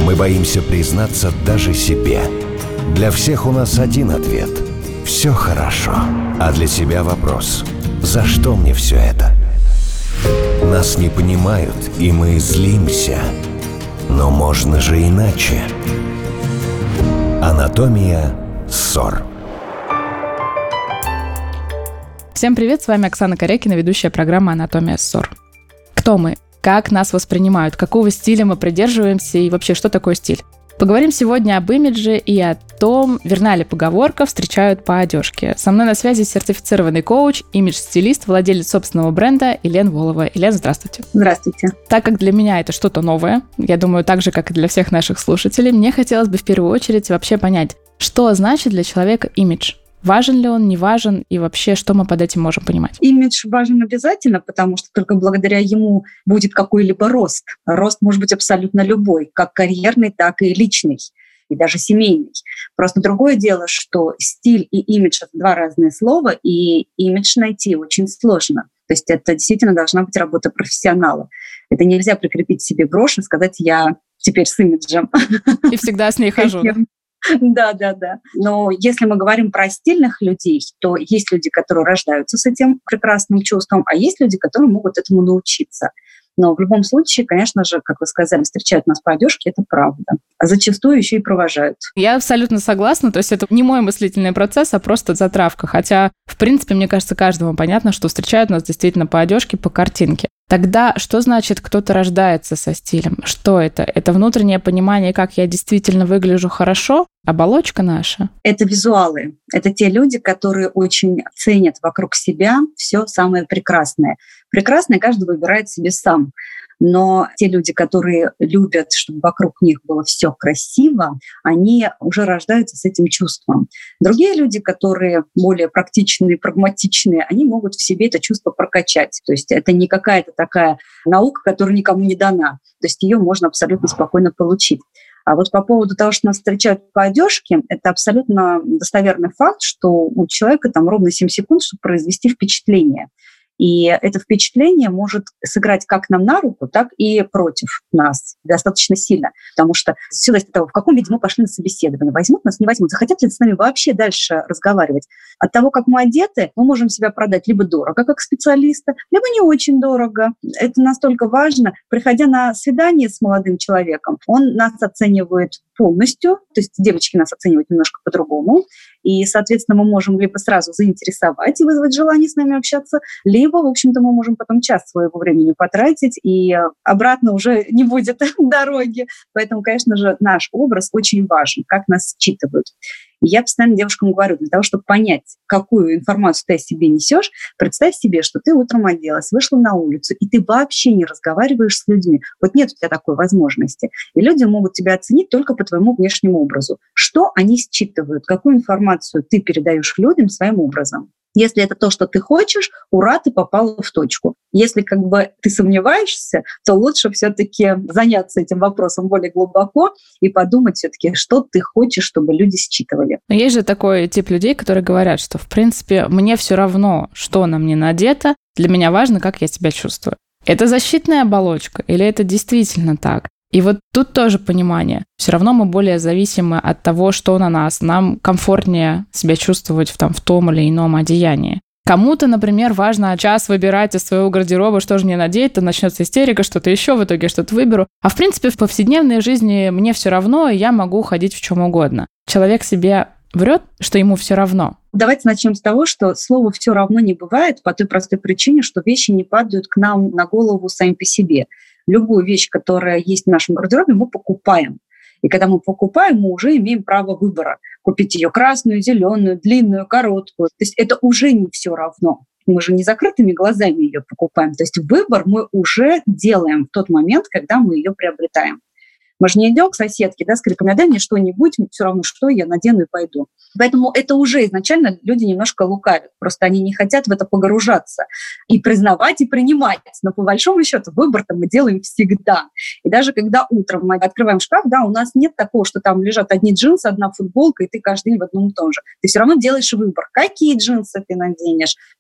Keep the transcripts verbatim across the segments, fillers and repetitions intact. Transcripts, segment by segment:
Мы боимся признаться даже себе. Для всех у нас один ответ – все хорошо. А для себя вопрос – за что мне все это? Нас не понимают, и мы злимся. Но можно же иначе. Анатомия ссор. Всем привет, с вами Оксана Корякина, ведущая программы «Анатомия ссор». Кто мы? Как нас воспринимают? Какого стиля мы придерживаемся? И вообще, что такое стиль? Поговорим сегодня об имидже и о том, верна ли поговорка «встречают по одежке». Со мной на связи сертифицированный коуч, имидж-стилист, владелец собственного бренда Елена Волова. Елена, здравствуйте. Здравствуйте. Так как для меня это что-то новое, я думаю, так же, как и для всех наших слушателей, мне хотелось бы в первую очередь вообще понять, что значит для человека имидж. Важен ли он, не важен, и вообще, что мы под этим можем понимать? Имидж важен обязательно, потому что только благодаря ему будет какой-либо рост. Рост может быть абсолютно любой, как карьерный, так и личный, и даже семейный. Просто другое дело, что стиль и имидж — это два разные слова, и имидж найти очень сложно. То есть это действительно должна быть работа профессионала. Это нельзя прикрепить себе брошь и сказать: «Я теперь с имиджем». И всегда с ней хожу. Да, да, да. Но если мы говорим про стильных людей, то есть люди, которые рождаются с этим прекрасным чувством, а есть люди, которые могут этому научиться. Но в любом случае, конечно же, как вы сказали, встречают нас по одежке, это правда. А зачастую еще и провожают. Я абсолютно согласна. То есть это не мой мыслительный процесс, а просто затравка. Хотя, в принципе, мне кажется, каждому понятно, что встречают нас действительно по одежке, по картинке. Тогда что значит кто-то рождается со стилем? Что это? Это внутреннее понимание, как я действительно выгляжу хорошо? Оболочка наша? Это визуалы. Это те люди, которые очень ценят вокруг себя все самое прекрасное. Прекрасное каждый выбирает себе сам. Но те люди, которые любят, чтобы вокруг них было все красиво, они уже рождаются с этим чувством. Другие люди, которые более практичные, прагматичные, они могут в себе это чувство прокачать. То есть это не какая-то такая наука, которая никому не дана. То есть ее можно абсолютно спокойно получить. А вот по поводу того, что нас встречают по одежке, это абсолютно достоверный факт, что у человека там ровно семь секунд, чтобы произвести впечатление. И это впечатление может сыграть как нам на руку, так и против нас достаточно сильно. Потому что все зависит от того, в каком виде мы пошли на собеседование. Возьмут нас, не возьмут. Захотят ли с нами вообще дальше разговаривать? От того, как мы одеты, мы можем себя продать либо дорого, как специалиста, либо не очень дорого. Это настолько важно. Приходя на свидание с молодым человеком, он нас оценивает полностью, то есть девочки нас оценивают немножко по-другому, и, соответственно, мы можем либо сразу заинтересовать и вызвать желание с нами общаться, либо, в общем-то, мы можем потом час своего времени потратить, и обратно уже не будет дороги. Поэтому, конечно же, наш образ очень важен, как нас считывают. И я постоянно девушкам говорю, для того, чтобы понять, какую информацию ты о себе несешь, представь себе, что ты утром оделась, вышла на улицу, и ты вообще не разговариваешь с людьми. Вот нет у тебя такой возможности. И люди могут тебя оценить только по твоему внешнему образу. Что они считывают, какую информацию ты передаешь людям своим образом. Если это то, что ты хочешь, ура, ты попала в точку. Если как бы ты сомневаешься, то лучше все-таки заняться этим вопросом более глубоко и подумать все-таки, что ты хочешь, чтобы люди считывали. Но есть же такой тип людей, которые говорят, что, в принципе, мне все равно, что на мне надето, для меня важно, как я себя чувствую. Это защитная оболочка или это действительно так? И вот тут тоже понимание. Все равно мы более зависимы от того, что на нас. Нам комфортнее себя чувствовать в, там, в том или ином одеянии. Кому-то, например, важно час выбирать из своего гардероба, что же мне надеть, то начнется истерика, что-то еще, в итоге что-то выберу. А в принципе, в повседневной жизни мне все равно, и я могу ходить в чем угодно. Человек себе врет, что ему все равно. Давайте начнем с того, что слово «все равно» не бывает по той простой причине, что вещи не падают к нам на голову сами по себе. Любую вещь, которая есть в нашем гардеробе, мы покупаем. И когда мы покупаем, мы уже имеем право выбора. Купить ее красную, зеленую, длинную, короткую. То есть это уже не все равно. Мы же не закрытыми глазами ее покупаем. То есть выбор мы уже делаем в тот момент, когда мы ее приобретаем. Мы же не идем к соседке, да, с криком: дай мне что-нибудь, все равно что, я надену и пойду. Поэтому это уже изначально люди немножко лукавят. Просто они не хотят в это погружаться и признавать, и принимать. Но по большому счету выбор-то мы делаем всегда. И даже когда утром мы открываем шкаф, да, у нас нет такого, что там лежат одни джинсы, одна футболка, и ты каждый день в одном и том же. Ты все равно делаешь выбор, какие джинсы ты наденешь,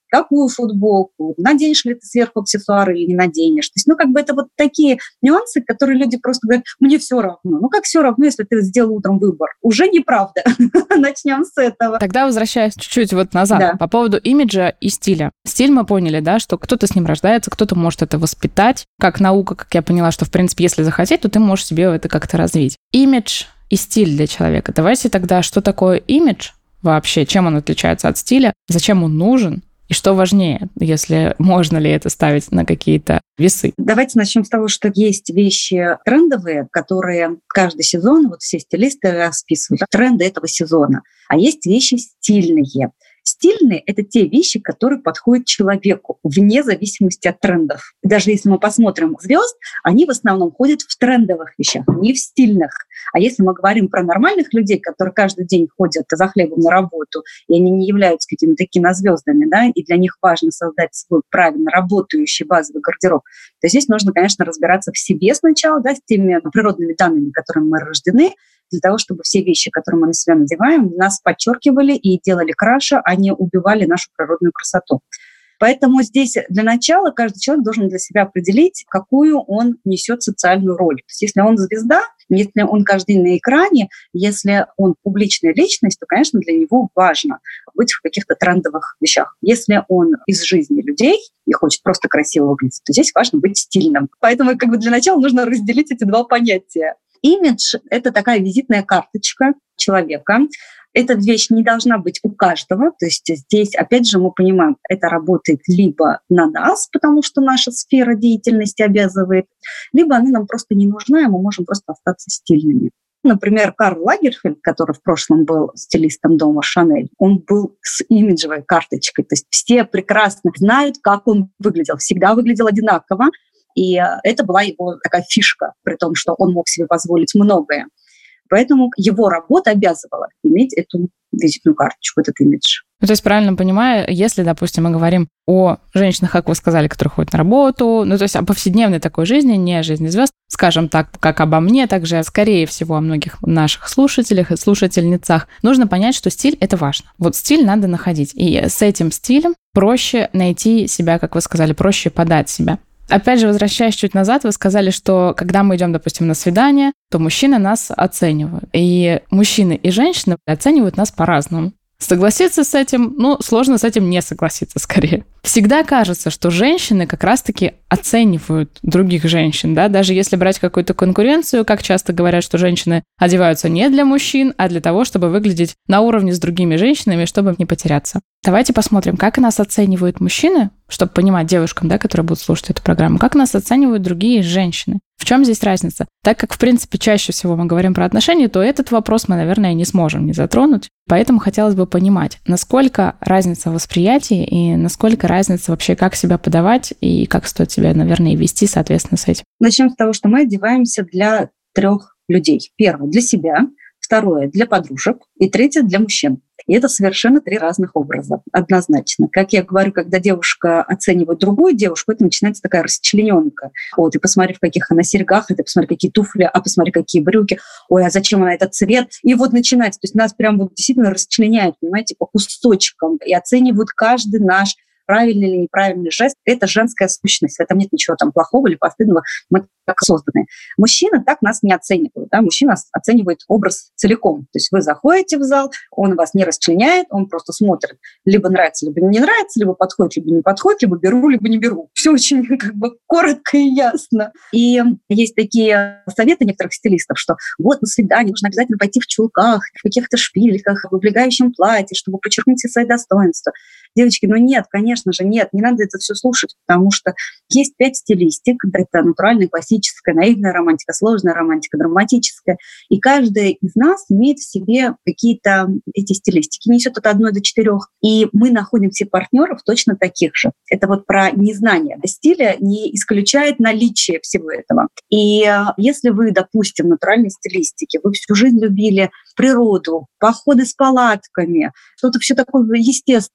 какую футболку, наденешь ли ты сверху аксессуары или не наденешь. То есть, ну, как бы это вот такие нюансы, которые люди просто говорят, мне все равно. Ну, как все равно, если ты сделал утром выбор? Уже неправда. Начнем с этого. Тогда возвращаясь чуть-чуть вот назад, да. По поводу имиджа и стиля. Стиль мы поняли, да, что кто-то с ним рождается, кто-то может это воспитать. Как наука, как я поняла, что, в принципе, если захотеть, то ты можешь себе это как-то развить. Имидж и стиль для человека. Давайте тогда, что такое имидж вообще, чем он отличается от стиля, зачем он нужен? И что важнее, если можно ли это ставить на какие-то весы? Давайте начнем с того, что есть вещи трендовые, которые каждый сезон, вот все стилисты расписывают тренды этого сезона. А есть вещи стильные. Стильные – это те вещи, которые подходят человеку вне зависимости от трендов. Даже если мы посмотрим звезд, они в основном ходят в трендовых вещах, не в стильных. А если мы говорим про нормальных людей, которые каждый день ходят за хлебом на работу, и они не являются какими-то кинозвездами, да, и для них важно создать свой правильно работающий базовый гардероб, то здесь нужно, конечно, разбираться в себе сначала, да, с теми природными данными, которыми мы рождены, для того, чтобы все вещи, которые мы на себя надеваем, нас подчеркивали и делали краше, а не убивали нашу природную красоту. Поэтому здесь для начала каждый человек должен для себя определить, какую он несет социальную роль. То есть если он звезда, если он каждый день на экране, если он публичная личность, то, конечно, для него важно быть в каких-то трендовых вещах. Если он из жизни людей и хочет просто красиво выглядеть, то здесь важно быть стильным. Поэтому как бы для начала нужно разделить эти два понятия. Имидж – это такая визитная карточка человека. Эта вещь не должна быть у каждого. То есть здесь, опять же, мы понимаем, это работает либо на нас, потому что наша сфера деятельности обязывает, либо она нам просто не нужна, и мы можем просто остаться стильными. Например, Карл Лагерфельд, который в прошлом был стилистом дома Шанель, он был с имиджевой карточкой. То есть все прекрасно знают, как он выглядел. Всегда выглядел одинаково. И это была его такая фишка, при том, что он мог себе позволить многое. Поэтому его работа обязывала иметь эту визитную карточку, этот имидж. Ну, то есть, правильно понимаю, если, допустим, мы говорим о женщинах, как вы сказали, которые ходят на работу, ну, то есть о повседневной такой жизни, не о жизни звезд, скажем так, как обо мне, также, скорее всего, о многих наших слушателях и слушательницах, нужно понять, что стиль — это важно. Вот стиль надо находить. И с этим стилем проще найти себя, как вы сказали, проще подать себя. Опять же, возвращаясь чуть назад, вы сказали, что когда мы идем, допустим, на свидание, то мужчины нас оценивают. И мужчины и женщины оценивают нас по-разному. Согласиться с этим, ну, сложно с этим не согласиться, скорее. Всегда кажется, что женщины как раз-таки оценивают других женщин, да, даже если брать какую-то конкуренцию, как часто говорят, что женщины одеваются не для мужчин, а для того, чтобы выглядеть на уровне с другими женщинами, чтобы не потеряться. Давайте посмотрим, как нас оценивают мужчины, чтобы понимать девушкам, да, которые будут слушать эту программу, как нас оценивают другие женщины. В чем здесь разница? Так как, в принципе, чаще всего мы говорим про отношения, то этот вопрос мы, наверное, не сможем не затронуть. Поэтому хотелось бы понимать, насколько разница в восприятии и насколько разница вообще, как себя подавать и как стоит себя, наверное, и вести, соответственно, с этим. Начнем с того, что мы одеваемся для трех людей. Первое – для себя, второе – для подружек и третье – для мужчин. И это совершенно три разных образа, однозначно. Как я говорю, когда девушка оценивает другую девушку, это начинается такая расчлененка. Вот, и посмотри, в каких она серьгах, и ты посмотри, какие туфли, а посмотри, какие брюки, ой, а зачем она этот цвет? И вот начинается. То есть нас прям вот действительно расчленяют, понимаете, по кусочкам, и оценивают каждый наш правильный или неправильный жест. Это женская сущность. В этом нет ничего там плохого или постыдного. Мы так созданы. Мужчины так нас не оценивают. Да? Мужчина оценивает образ целиком. То есть вы заходите в зал, он вас не расчленяет, он просто смотрит, либо нравится, либо не нравится, либо подходит, либо не подходит, либо беру, либо не беру. Все очень как бы коротко и ясно. И есть такие советы некоторых стилистов, что вот на свидание нужно обязательно пойти в чулках, в каких-то шпильках, в облегающем платье, чтобы подчеркнуть все свои достоинства. Девочки, ну нет, конечно же, нет, не надо это все слушать, потому что есть пять стилистик. Это натуральная, классическая, наивная романтика, сложная романтика, драматическая. И каждая из нас имеет в себе какие-то эти стилистики, несет от одной до четырех. И мы находим себе партнеров точно таких же. Это вот про незнание стиля не исключает наличие всего этого. И если вы, допустим, натуральной стилистики, вы всю жизнь любили природу, походы с палатками, что-то все такое естественное,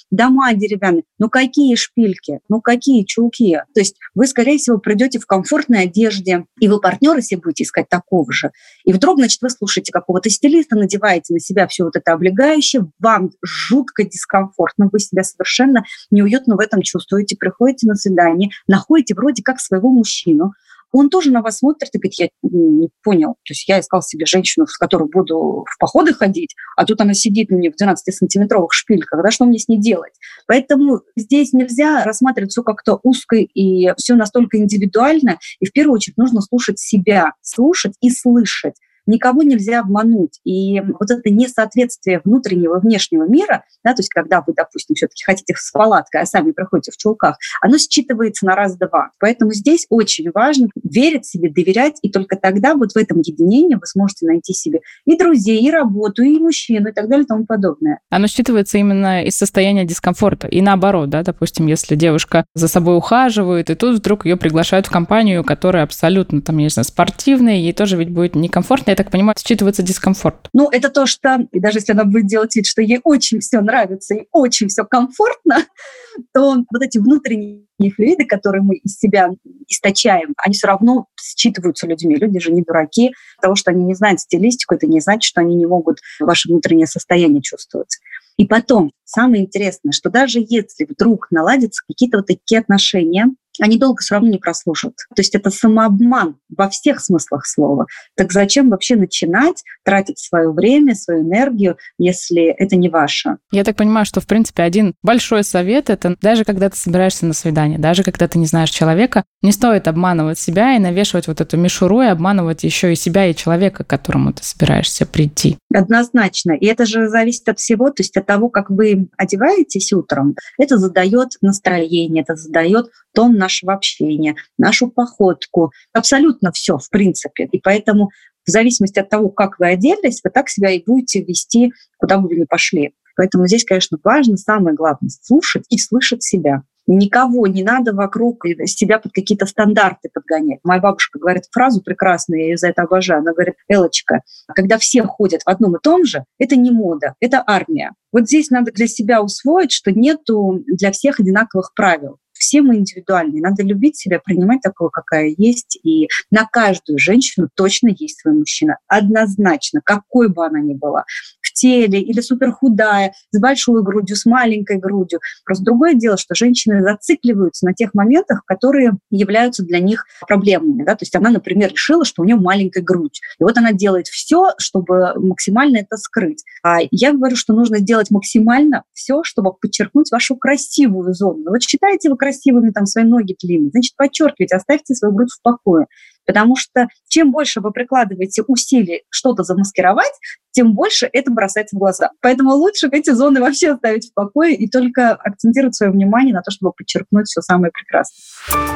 дома деревянные. Ну какие шпильки? Ну какие чулки? То есть вы, скорее всего, придете в комфортной одежде, и вы партнера себе будете искать такого же. И вдруг, значит, вы слушаете какого-то стилиста, надеваете на себя все вот это облегающее, вам жутко дискомфортно, вы себя совершенно неуютно в этом чувствуете, приходите на свидание, находите вроде как своего мужчину, он тоже на вас смотрит и говорит: я не понял, то есть я искал себе женщину, с которой буду в походы ходить, а тут она сидит мне в двенадцатисантиметровых шпильках, да, что мне с ней делать? Поэтому здесь нельзя рассматривать все как-то узко и все настолько индивидуально, и в первую очередь нужно слушать себя, слушать и слышать. Никого нельзя обмануть. И вот это несоответствие внутреннего и внешнего мира, да, то есть когда вы, допустим, все-таки хотите с палаткой, а сами приходите в чулках, оно считывается на раз-два. Поэтому здесь очень важно верить себе, доверять, и только тогда вот в этом единении вы сможете найти себе и друзей, и работу, и мужчину, и так далее, и тому подобное. Оно считывается именно из состояния дискомфорта. И наоборот, да, допустим, если девушка за собой ухаживает, и тут вдруг ее приглашают в компанию, которая абсолютно, там, не знаю, спортивная, ей тоже ведь будет некомфортно, я так понимаю, считывается дискомфорт. Ну, это то, что, и даже если она будет делать вид, что ей очень все нравится и очень все комфортно, то вот эти внутренние флюиды, которые мы из себя источаем, они все равно считываются людьми. Люди же не дураки. Того, что они не знают стилистику, это не значит, что они не могут ваше внутреннее состояние чувствовать. И потом, самое интересное, что даже если вдруг наладятся какие-то вот такие отношения, они долго все равно не прослужат. То есть это самообман во всех смыслах слова. Так зачем вообще начинать тратить свое время, свою энергию, если это не ваше? Я так понимаю, что, в принципе, один большой совет — это даже когда ты собираешься на свидание, даже когда ты не знаешь человека, не стоит обманывать себя и навешивать вот эту мишуру и обманывать еще и себя, и человека, к которому ты собираешься прийти. Однозначно. И это же зависит от всего, то есть от того, как вы одеваетесь утром, это задает настроение, это задает тон нашего общения, нашу походку, абсолютно все, в принципе. И поэтому в зависимости от того, как вы оделись, вы так себя и будете вести, куда бы вы ни пошли. Поэтому здесь, конечно, важно, самое главное, слушать и слышать себя. Никого не надо вокруг себя под какие-то стандарты подгонять. Моя бабушка говорит фразу прекрасную, я ее за это обожаю. Она говорит: Элочка, когда все ходят в одном и том же, это не мода, это армия. Вот здесь надо для себя усвоить, что нету для всех одинаковых правил. Все мы индивидуальны. Надо любить себя, принимать такого, какая есть. И на каждую женщину точно есть свой мужчина. Однозначно, какой бы она ни была. В теле или суперхудая, с большой грудью, с маленькой грудью. Просто другое дело, что женщины зацикливаются на тех моментах, которые являются для них проблемными. Да? То есть она, например, решила, что у нее маленькая грудь. И вот она делает все, чтобы максимально это скрыть. А я говорю, что нужно сделать максимально все, чтобы подчеркнуть вашу красивую зону. Вот считаете вы красивыми там свои ноги длинные, значит, подчеркивайте, оставьте свою грудь в покое. Потому что чем больше вы прикладываете усилий что-то замаскировать, тем больше это бросается в глаза. Поэтому лучше эти зоны вообще оставить в покое и только акцентировать свое внимание на то, чтобы подчеркнуть все самое прекрасное.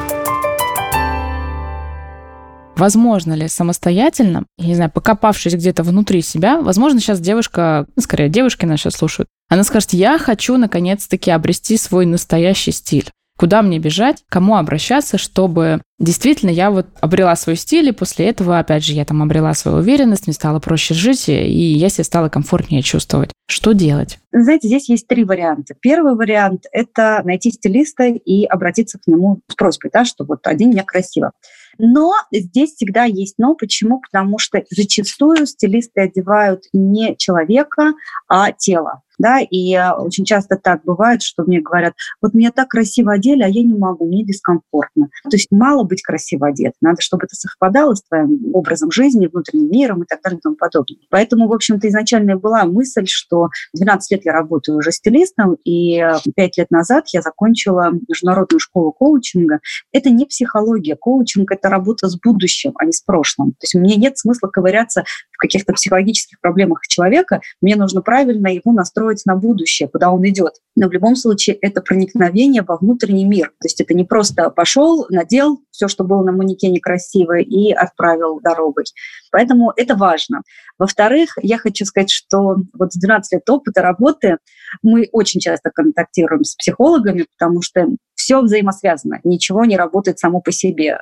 Возможно ли самостоятельно, я не знаю, покопавшись где-то внутри себя, возможно, сейчас девушка, скорее, девушки нас сейчас слушают, она скажет: я хочу наконец-таки обрести свой настоящий стиль. Куда мне бежать, кому обращаться, чтобы действительно я вот обрела свой стиль, и после этого, опять же, я там обрела свою уверенность, мне стало проще жить, и я себя стала комфортнее чувствовать. Что делать? Знаете, здесь есть три варианта. Первый вариант – это найти стилиста и обратиться к нему с просьбой, да, что вот одень меня красиво. Но здесь всегда есть но. Почему? Потому что зачастую стилисты одевают не человека, а тело. Да, и очень часто так бывает, что мне говорят: вот меня так красиво одели, а я не могу, мне дискомфортно. То есть мало быть красиво одет, надо, чтобы это совпадало с твоим образом жизни, внутренним миром и так далее и тому подобное. Поэтому, в общем-то, изначально была мысль, что двенадцать лет я работаю уже стилистом, и пять лет назад я закончила международную школу коучинга. Это не психология. Коучинг – это работа с будущим, а не с прошлым. То есть мне нет смысла ковыряться в каких-то психологических проблемах человека, мне нужно правильно его настроить на будущее, куда он идет. Но в любом случае это проникновение во внутренний мир. То есть это не просто пошел, надел все, что было на манекене красивое, и отправил дорогой. Поэтому это важно. Во-вторых, я хочу сказать, что вот с двенадцати лет опыта работы мы очень часто контактируем с психологами, потому что все взаимосвязано, ничего не работает само по себе.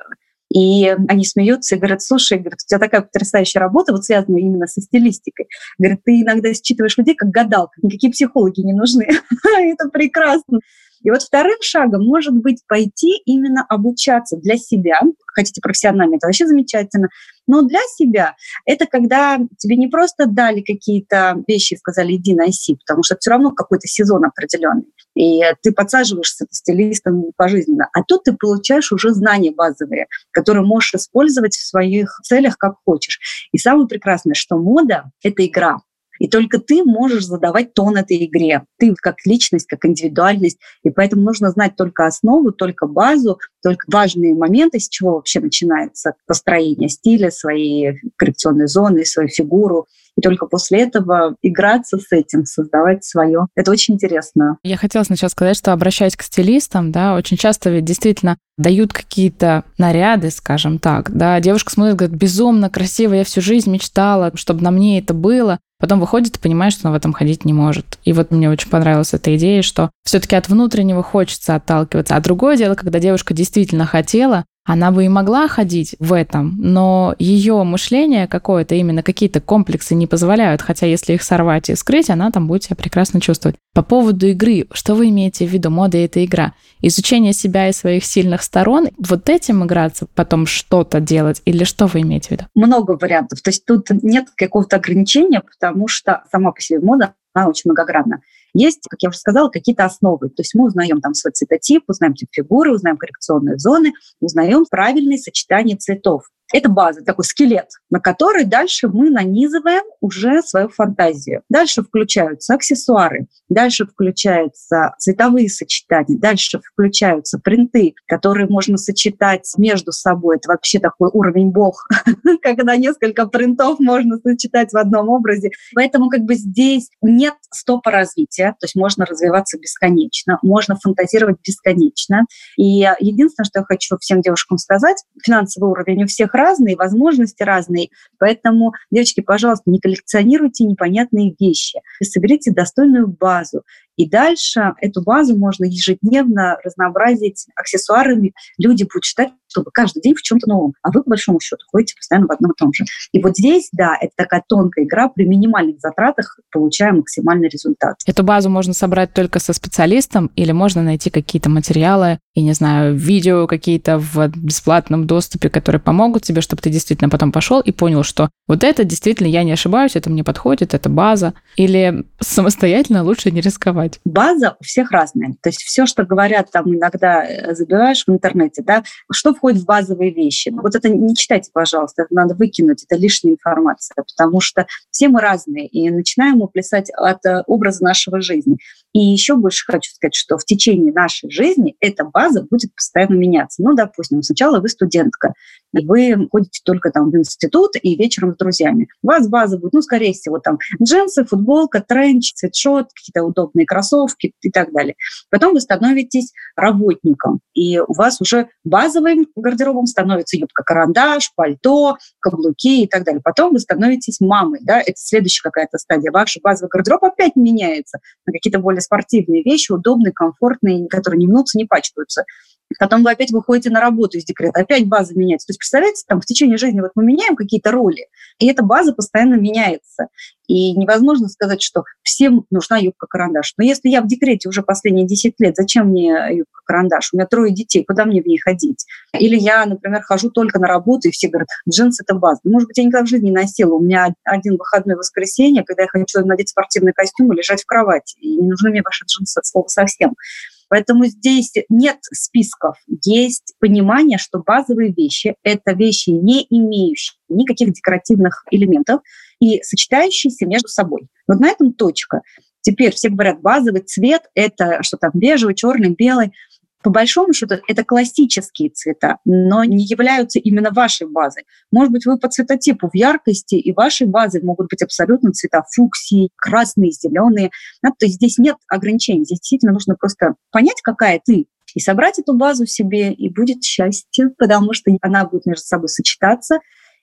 И они смеются и говорят: слушай, говорят, у тебя такая потрясающая работа, вот связанная именно со стилистикой. Говорят, ты иногда считываешь людей как гадалка, никакие психологи не нужны. Это прекрасно. И вот вторым шагом может быть пойти именно обучаться для себя. Хотите профессионально, это вообще замечательно. Но для себя это когда тебе не просто дали какие-то вещи и сказали: иди носи, потому что это все равно какой-то сезон определенный. И ты подсаживаешься стилистом пожизненно. А тут ты получаешь уже знания базовые, которые можешь использовать в своих целях как хочешь. И самое прекрасное, что мода — это игра. И только ты можешь задавать тон этой игре. Ты как личность, как индивидуальность. И поэтому нужно знать только основу, только базу, только важные моменты, с чего вообще начинается построение стиля, своей коррекционной зоны, свою фигуру. И только после этого играться с этим, создавать свое. Это очень интересно. Я хотела сначала сказать, что, обращаясь к стилистам, да, очень часто ведь действительно дают какие-то наряды, скажем так. Да, девушка смотрит, говорит: безумно красиво, я всю жизнь мечтала, чтобы на мне это было. Потом выходит и понимает, что она в этом ходить не может. И вот мне очень понравилась эта идея, что все-таки от внутреннего хочется отталкиваться. А другое дело, когда девушка действительно хотела, она бы и могла ходить в этом, но ее мышление какое-то, именно какие-то комплексы не позволяют, хотя если их сорвать и скрыть, она там будет себя прекрасно чувствовать. По поводу игры, что вы имеете в виду? Мода — это игра. Изучение себя и своих сильных сторон, вот этим играться, потом что-то делать, или что вы имеете в виду? Много вариантов. То есть тут нет какого-то ограничения, потому что сама по себе мода, она очень многогранна. Есть, как я уже сказала, какие-то основы. То есть мы узнаем там свой цветотип, узнаем тип фигуры, узнаем коррекционные зоны, узнаем правильные сочетания цветов. Это база, такой скелет, на который дальше мы нанизываем уже свою фантазию. Дальше включаются аксессуары, дальше включаются цветовые сочетания, дальше включаются принты, которые можно сочетать между собой. Это вообще такой уровень бог, когда несколько принтов можно сочетать в одном образе. Поэтому как бы здесь нет стопа развития, то есть можно развиваться бесконечно, можно фантазировать бесконечно. И единственное, что я хочу всем девушкам сказать, финансовый уровень у всех разные, возможности разные. Поэтому, девочки, пожалуйста, не коллекционируйте непонятные вещи. Соберите достойную базу. И дальше эту базу можно ежедневно разнообразить аксессуарами. Люди будут считать, что вы каждый день в чем-то новом, а вы, по большому счету, ходите постоянно в одном и том же. И вот здесь, да, это такая тонкая игра, при минимальных затратах получаем максимальный результат. Эту базу можно собрать только со специалистом или можно найти какие-то материалы, и, не знаю, видео какие-то в бесплатном доступе, которые помогут тебе, чтобы ты действительно потом пошел и понял, что вот это действительно, я не ошибаюсь, это мне подходит, это база. Или самостоятельно лучше не рисковать? База у всех разная. То есть все, что говорят, там иногда забиваешь в интернете, да, что входит в базовые вещи. Вот это не читайте, пожалуйста, это надо выкинуть, это лишняя информация, потому что все мы разные, и начинаем мы плясать от образа нашего жизни. И еще больше хочу сказать, что в течение нашей жизни эта база будет постоянно меняться. Ну, допустим, сначала вы студентка, и вы ходите только там в институт и вечером с друзьями. У вас база будет, ну, скорее всего, там джинсы, футболка, тренч, свитшот, какие-то удобные кроссовки и так далее. Потом вы становитесь работником, и у вас уже базовым гардеробом становится юбка-карандаш, пальто, каблуки и так далее. Потом вы становитесь мамой, да, это следующая какая-то стадия. Ваш базовый гардероб опять меняется на какие-то более спортивные вещи, удобные, комфортные, которые не мнутся, не пачкаются. Потом вы опять выходите на работу из декрета, опять база меняется. То есть, представляете, там в течение жизни вот мы меняем какие-то роли, и эта база постоянно меняется. И невозможно сказать, что всем нужна юбка-карандаш. Но если я в декрете уже последние десять лет, зачем мне юбка-карандаш? У меня трое детей, куда мне в ней ходить? Или я, например, хожу только на работу, и все говорят, джинсы – это база. Может быть, я никогда в жизни не носила. У меня один выходной воскресенье, когда я хочу надеть спортивный костюм и лежать в кровати. И не нужны мне ваши джинсы от слова совсем. Поэтому здесь нет списков, есть понимание, что базовые вещи – это вещи, не имеющие никаких декоративных элементов и сочетающиеся между собой. Вот на этом точка. Теперь все говорят, базовый цвет – это что там, бежевый, черный, белый. По большому счету, это классические цвета, но не являются именно вашей базой. Может быть, вы по цветотипу в яркости, и вашей базой могут быть абсолютно цвета фуксии, красные, зеленые. Да, то есть здесь нет ограничений. Здесь действительно нужно просто понять, какая ты, и собрать эту базу себе, и будет счастье, потому что она будет между собой сочетаться.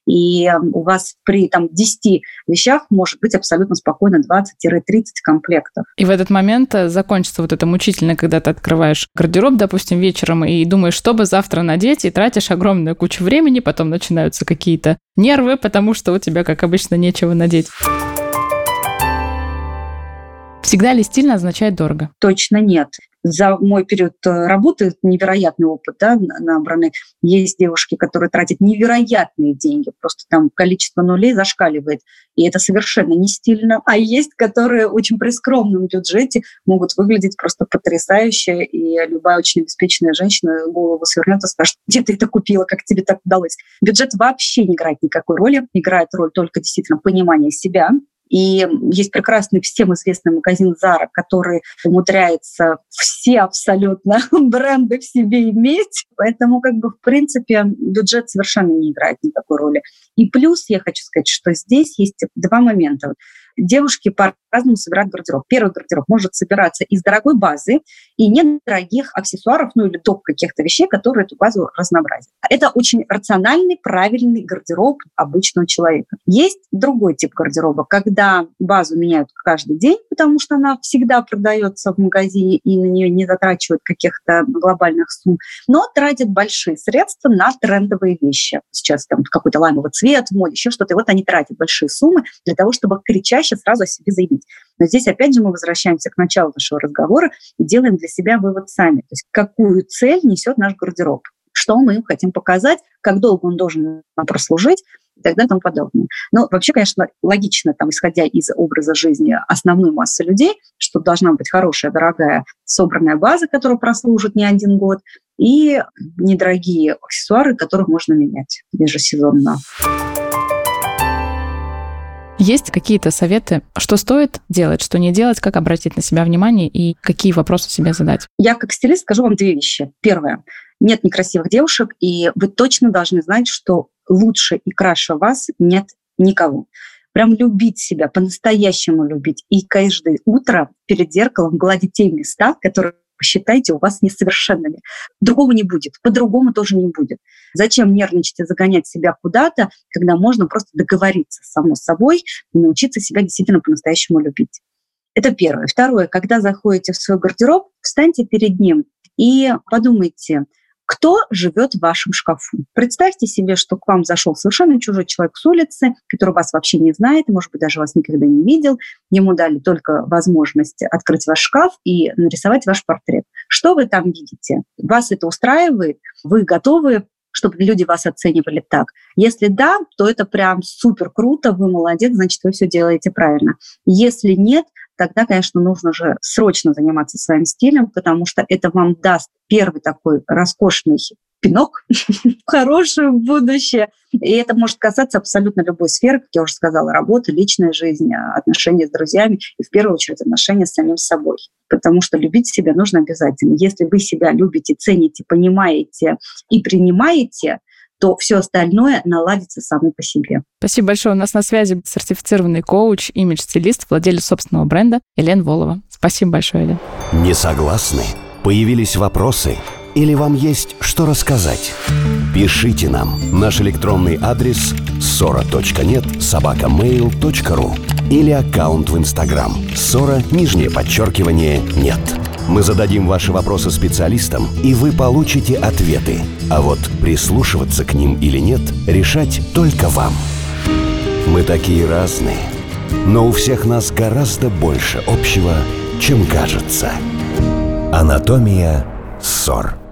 И у вас при там, десяти вещах может быть абсолютно спокойно двадцать-тридцать комплектов. И в этот момент закончится вот это мучительно, когда ты открываешь гардероб, допустим, вечером, и думаешь, что бы завтра надеть, и тратишь огромную кучу времени, потом начинаются какие-то нервы, потому что у тебя, как обычно, нечего надеть. Всегда ли стильно означает дорого? Точно нет. За мой период работы невероятный опыт, да, набранный. Есть девушки, которые тратят невероятные деньги, просто там количество нулей зашкаливает, и это совершенно не стильно. А есть, которые очень при скромном бюджете могут выглядеть просто потрясающе, и любая очень обеспеченная женщина голову свернет и скажет: где ты это купила, как тебе так удалось? Бюджет вообще не играет никакой роли, играет роль только действительно понимание себя. И есть прекрасный всем известный магазин Zara, который умудряется все абсолютно бренды в себе иметь. Поэтому, как бы, в принципе, бюджет совершенно не играет никакой роли. И плюс я хочу сказать, что здесь есть два момента. Девушки по-разному собирают гардероб. Первый гардероб может собираться из дорогой базы и недорогих аксессуаров, ну или доп. Каких-то вещей, которые эту базу разнообразят. Это очень рациональный, правильный гардероб обычного человека. Есть другой тип гардероба, когда базу меняют каждый день, потому что она всегда продается в магазине и на нее не затрачивают каких-то глобальных сумм, но тратят большие средства на трендовые вещи. Сейчас там какой-то лаймовый цвет в моде, еще что-то. И вот они тратят большие суммы для того, чтобы кричать сразу о себе заявить. Но здесь опять же мы возвращаемся к началу нашего разговора и делаем для себя вывод сами. То есть какую цель несет наш гардероб, что мы им хотим показать, как долго он должен нам прослужить и так далее и тому подобное. Но вообще, конечно, логично, там, исходя из образа жизни основной массы людей, что должна быть хорошая, дорогая, собранная база, которая прослужит не один год, и недорогие аксессуары, которые можно менять ежесезонно. Есть какие-то советы, что стоит делать, что не делать, как обратить на себя внимание и какие вопросы себе задать? Я как стилист скажу вам две вещи. Первое. Нет некрасивых девушек, и вы точно должны знать, что лучше и краше вас нет никого. Прям любить себя, по-настоящему любить. И каждое утро перед зеркалом гладить те места, которые считайте у вас несовершенными. Другого не будет, по-другому тоже не будет. Зачем нервничать и загонять себя куда-то, когда можно просто договориться само с собой и научиться себя действительно по-настоящему любить? Это первое. Второе. Когда заходите в свой гардероб, встаньте перед ним и подумайте, кто живет в вашем шкафу. Представьте себе, что к вам зашел совершенно чужой человек с улицы, который вас вообще не знает, может быть, даже вас никогда не видел. Ему дали только возможность открыть ваш шкаф и нарисовать ваш портрет. Что вы там видите? Вас это устраивает? Вы готовы, чтобы люди вас оценивали так? Если да, то это прям супер круто, вы молодец, значит, вы все делаете правильно. Если нет, тогда, конечно, нужно же срочно заниматься своим стилем, потому что это вам даст первый такой роскошный пинок в хорошее будущее. И это может касаться абсолютно любой сферы, как я уже сказала, работы, личная жизнь, отношения с друзьями и, в первую очередь, отношения с самим собой. Потому что любить себя нужно обязательно. Если вы себя любите, цените, понимаете и принимаете, то все остальное наладится само по себе. Спасибо большое. У нас на связи сертифицированный коуч, имидж-стилист, владелец собственного бренда Елена Волова. Спасибо большое, Елена. Не согласны? Появились вопросы? Или вам есть что рассказать? Пишите нам. Наш электронный адрес сора точка нет собака мейл точка ру или аккаунт в Инстаграм сора, нижнее подчеркивание, нет. Мы зададим ваши вопросы специалистам, и вы получите ответы. А вот прислушиваться к ним или нет, решать только вам. Мы такие разные, но у всех нас гораздо больше общего, чем кажется. Анатомия ссор.